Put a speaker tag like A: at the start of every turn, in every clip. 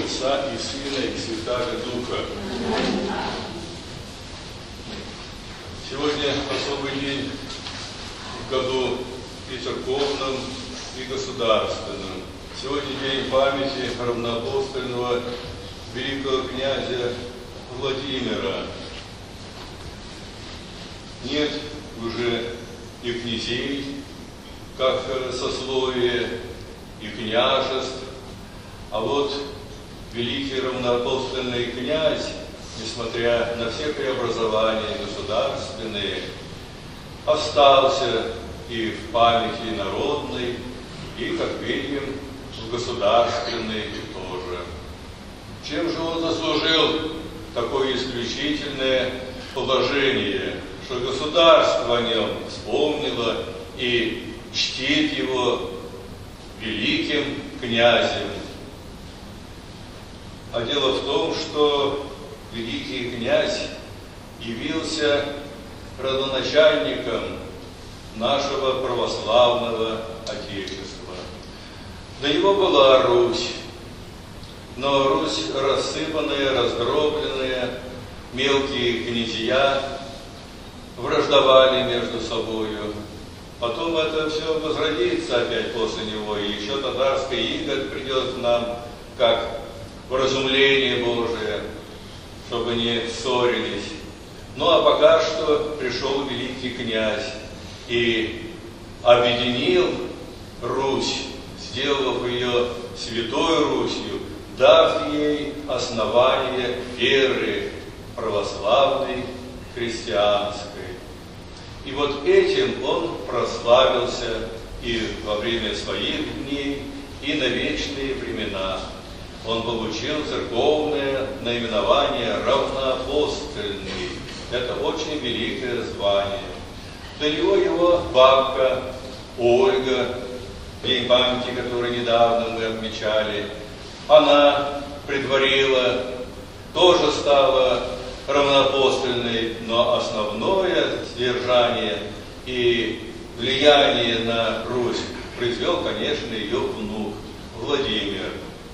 A: Отца и Сына и Святаго Духа. Сегодня особый день в году и церковном, и государственном. Сегодня день памяти равноапостольного великого князя Владимира. Нет уже и князей, как сословие, и княжеств, а вот великий равноапостольный князь, несмотря на все преобразования государственные, остался и в памяти народной, и, как видим, в государственной тоже. Чем же он заслужил такое исключительное положение, что государство о нем вспомнило и чтит его великим князем? А дело в том, что великий князь явился родоначальником нашего православного Отечества. До него была Русь, но Русь рассыпанная, раздробленная, мелкие князья враждовали между собою. Потом это все возродится опять после него, и еще татарская иго придет к нам, как вразумление Божие, чтобы не ссорились. Ну а пока что пришел великий князь и объединил Русь, сделав ее Святой Русью, дав ей основание веры православной, христианской. И вот этим он прославился и во время своих дней, и на вечные времена. Он получил церковное наименование равноапостольный. Это очень великое звание. До него его бабка Ольга, день памяти, который недавно мы отмечали, она предварила, тоже стала равноапостольной, но основное содержание и влияние на Русь произвел, конечно, ее внук Владимир.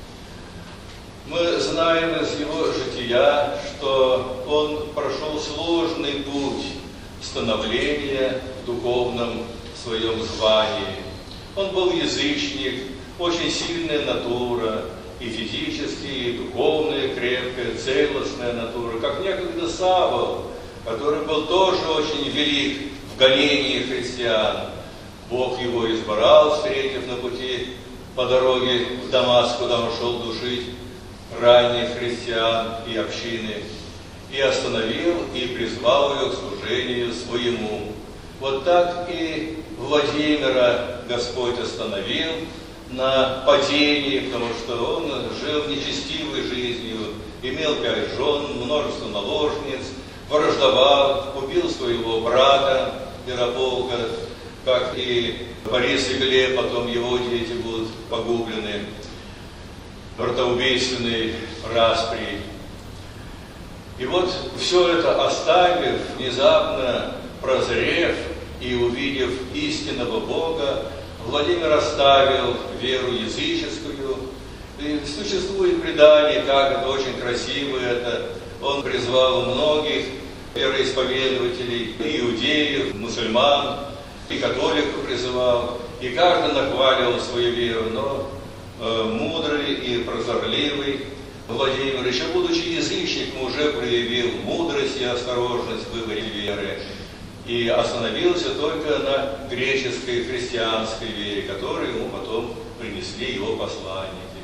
A: Мы знаем из его жития, что он прошел сложный путь становления в духовном своем звании. Он был язычник, очень сильная натура, и физически, и духовная, крепкая, целостная натура, как некогда Савол, который был тоже очень велик в гонении христиан. Бог его избрал, встретив на пути по дороге в Дамаск, куда он шел душить ранних христиан и общины, и остановил, и призвал ее к служению своему. Вот так и Владимира Господь остановил на падении, потому что он жил нечестивой жизнью, имел 5 жен, множество наложниц, враждовал, убил своего брата Ярополка, как и Борис и Глеб, потом его дети будут погублены братоубийственной распри. И вот все это оставив, внезапно прозрев и увидев истинного Бога, Владимир оставил веру языческую. И существует предание, как это очень красиво это. Он призвал многих вероисповедователей, и иудеев, мусульман, и католиков призывал, и каждый нахваливал свою веру, но мудрый и прозорливый Владимир, еще будучи язычником, уже проявил мудрость и осторожность в выборе веры и остановился только на греческой христианской вере, которую ему потом принесли его посланники.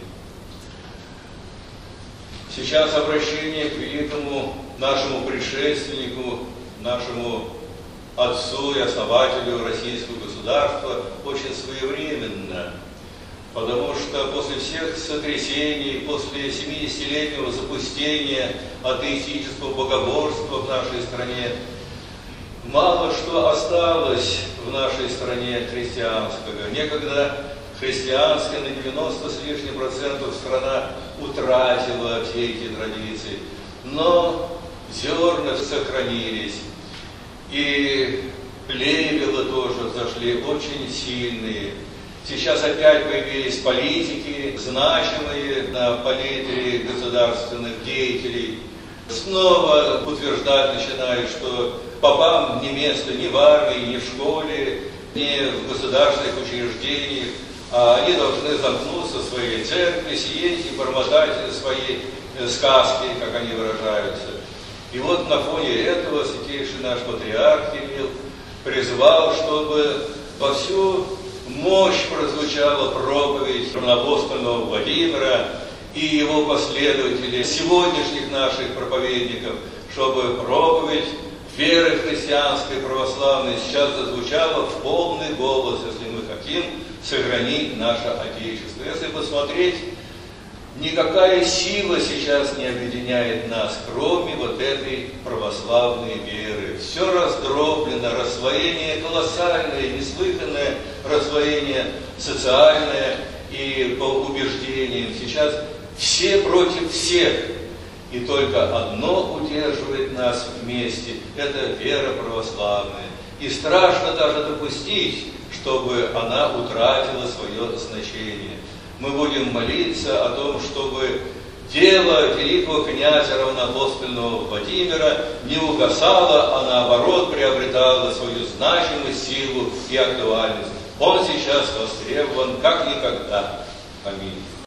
A: Сейчас обращение к великому нашему предшественнику, нашему отцу и основателю российского государства очень своевременно, потому что после всех сотрясений, после 70-летнего запустения атеистического богоборства в нашей стране, мало что осталось в нашей стране христианского. Некогда христианская на 90 с лишним процентов страна утратила все эти традиции, но зерна сохранились, и плевелы тоже зашли очень сильные. Сейчас опять появились политики, значимые на палитре государственных деятелей. Снова утверждать начинают, что попам не место ни в армии, ни в школе, ни в государственных учреждениях, а они должны замкнуться в своей церкви, сидеть и бормотать свои сказки, как они выражаются. И вот на фоне этого святейший наш патриарх Кирилл призвал, чтобы во всю мощь прозвучала проповедь равноапостольного Владимира и его последователей, сегодняшних наших проповедников, чтобы проповедь веры христианской православной сейчас зазвучала в полный голос, если мы хотим сохранить наше Отечество. Если посмотреть, никакая сила сейчас не объединяет нас, кроме вот этой православной веры. Все раздроблено, расслоение колоссальное, неслыханное расслоение социальное и по убеждениям. Сейчас все против всех. И только одно удерживает нас вместе – это вера православная. И страшно даже допустить, чтобы она утратила свое значение. Мы будем молиться о том, чтобы дело великого князя равноапостольного Владимира не угасало, а наоборот приобретало свою значимость, силу и актуальность. Он сейчас востребован как никогда. Аминь.